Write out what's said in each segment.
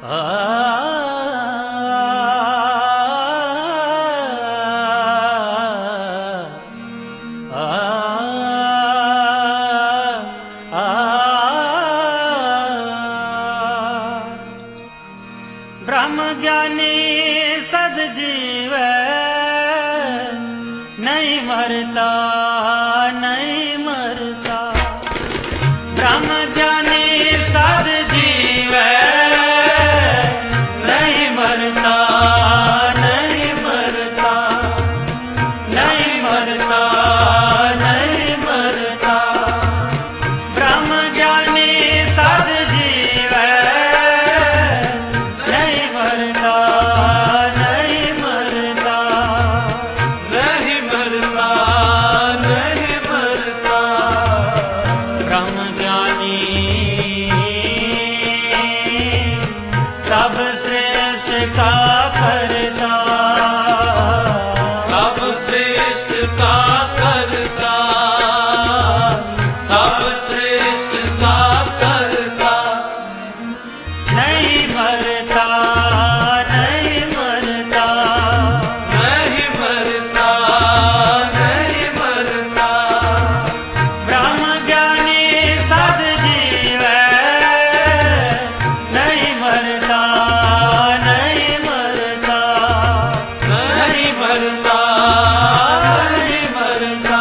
ब्रह्म ज्ञानी सदजीवै नहीं मरता नहीं मरता। ब्रह्म ज्ञानी सदजीवै नहीं मरता नहीं मरता नहीं मरता नहीं मरता। ब्रह्म ज्ञानी सदजीवै नहीं मरता नहीं मरता नहीं मरता नहीं मरता। ब्रह्म ज्ञानी सब श्रेष्ठ का करता सब श्रेष्ठ का करता सब श्रेष्ठ का करता। नहीं मरता नहीं मरता नहीं मरता नहीं मरता। ब्रह्म ज्ञानी सदजीवै नहीं मरता नहीं मरता नहीं मरता नहीं मरता।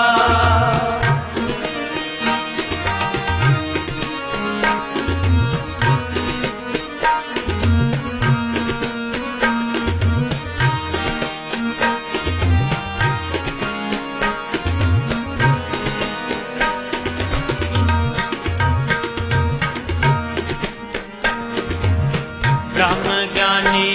ब्रह्म ज्ञानी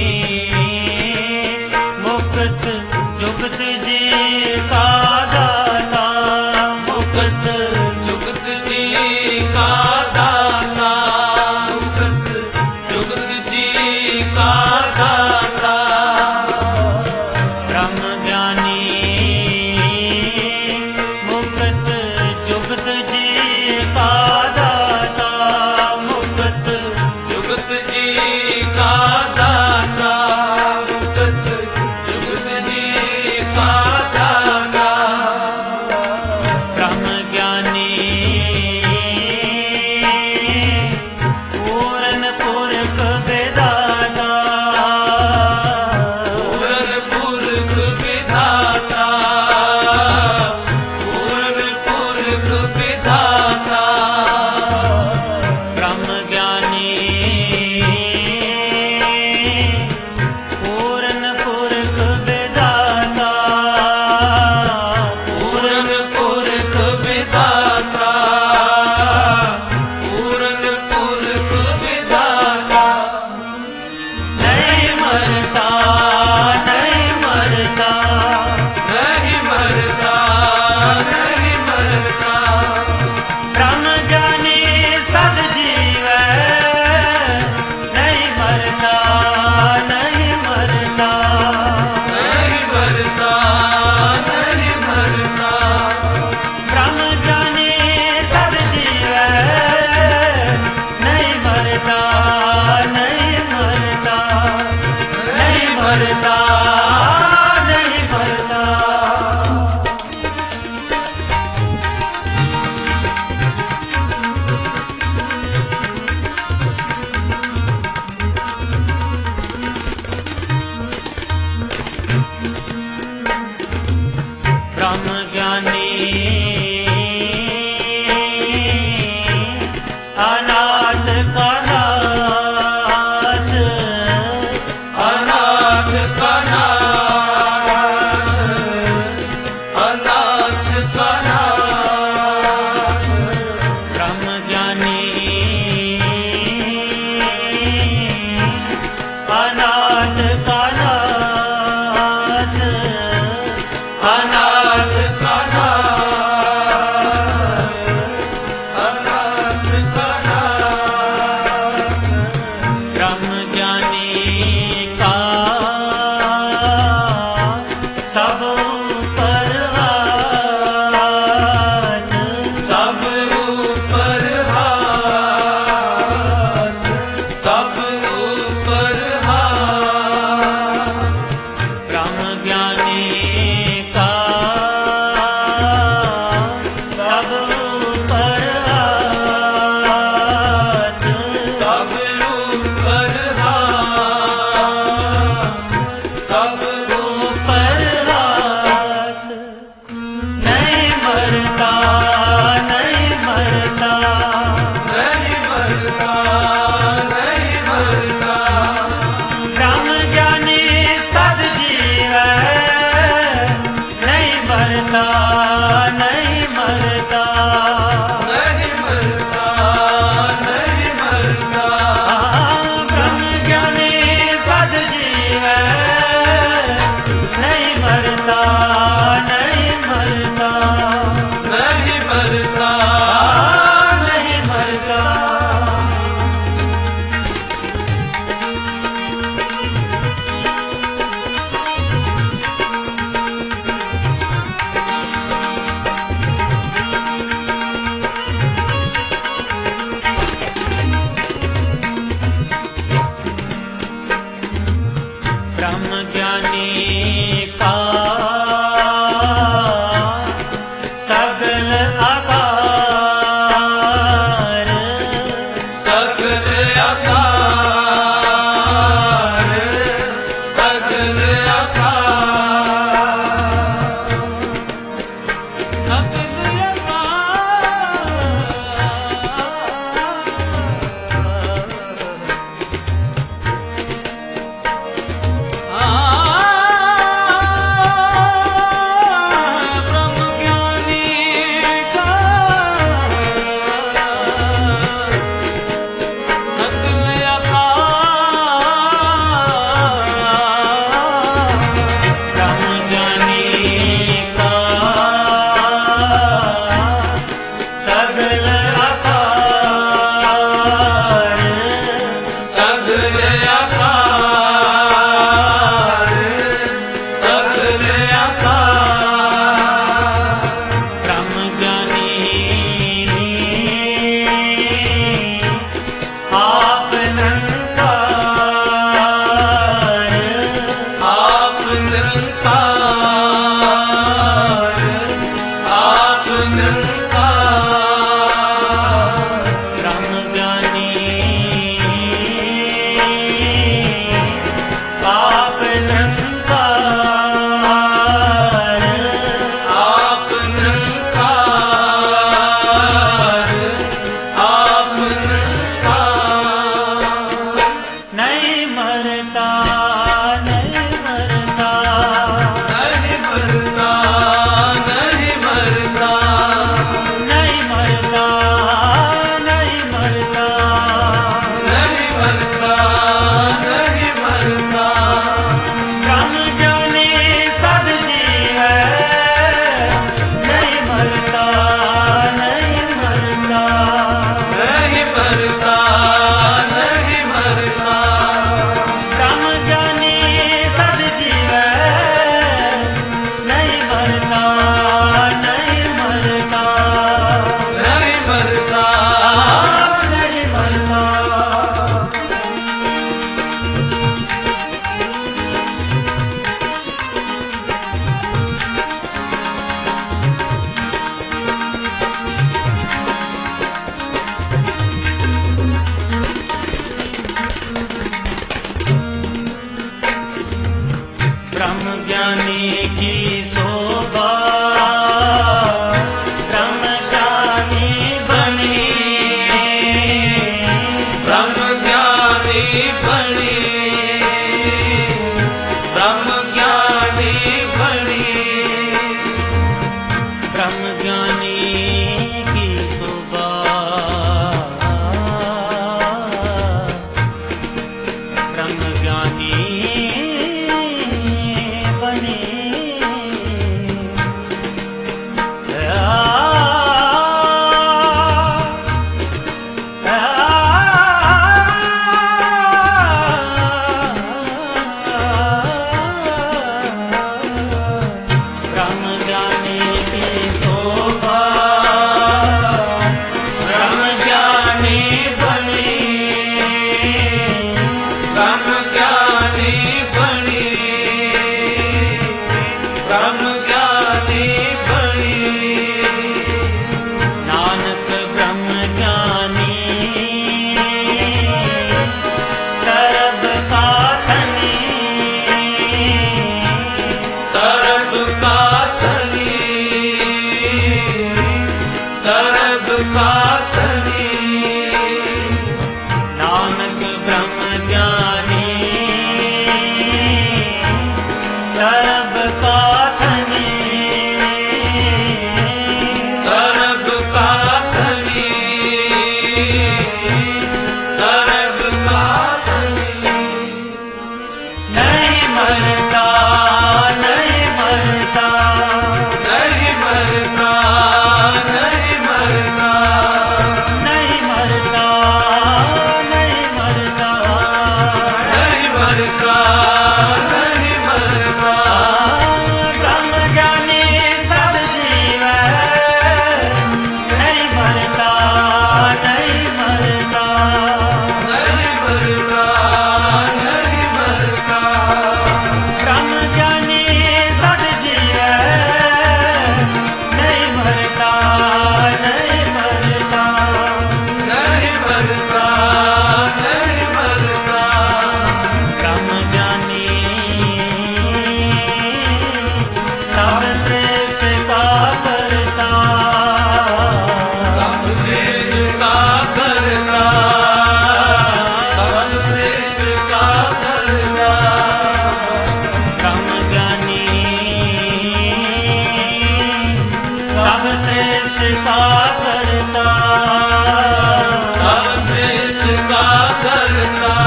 मुक्त जुगत जी का दाता मुक्त जुगत जी का दाता मुक्त जुगत जी का दाता। ब्रह्म ज्ञानी मुक्त जुगत जी का दाता मुक्त जुगत जी का दाता मुक्त जुगत जी का दाता। ब्रह्म ज्ञानी पूर्ण पुरख विधाता पूर्ण पुरख विधाता पूर्ण पुरख विधाता। ब्रह्म ज्ञानी पूर्ण पुरख विधाता पूर्ण पुरख विधाता पूर्ण पुरख विधाता। नहीं मरता नहीं मरता नहीं मरता नहीं मरता। ब्रह्म ज्ञानी सदजीवै नहीं मरता नहीं मरता नहीं मरता नहीं मरता। ब्रह्म ज्ञानी सदजीवै नहीं मरता नहीं मरता नहीं मरता नहीं मरता। ब्रह्म ज्ञानी अनाथ का नाथ अनाथ का नाथ अनाथ का नाथ। ब्रह्म ज्ञानी अनाथ का नाथ अनाथ का नाथ। अनाथ का नाथ। मरता नहीं मरता ब्रह्म ज्ञानी सद जीवै नहीं मरता नहीं मरता नहीं मरता नहीं मरता ब्रह्म ज्ञानी सद जीवै नहीं मरता नहीं मरता नहीं मरता नहीं मरता ब्रह्म ज्ञानी का सगल आकार सगल आकार सगल आकार सगल ब्रह्म ज्ञानी का सगल करता